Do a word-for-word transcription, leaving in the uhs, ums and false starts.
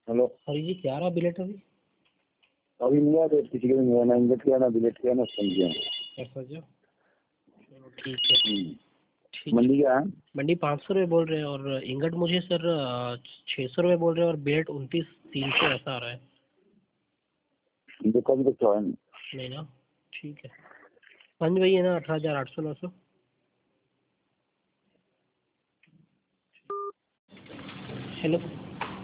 Hello हरी जी क्या रहा bill rate अभी अभी नहीं आया रेट किसी के भी नहीं आया, ना इंगट किया ना बिलेट किया ना समझिया। ऐसा जो चलो ठीक है ठीक है। मंडी क्या है? मंडी पाँच सौ रुपये बोल रहे हैं और इंगट मुझे सर छः सौ रुपये बोल रहे हैं और बिलेट उनतीस तीन सौ ऐसा आ रहा है। देखो अभी तक तो है नहीं। नहीं ना ठीक है। पंच वही है ना अठारह हज़ार आठ सौ नौ सौ। हेलो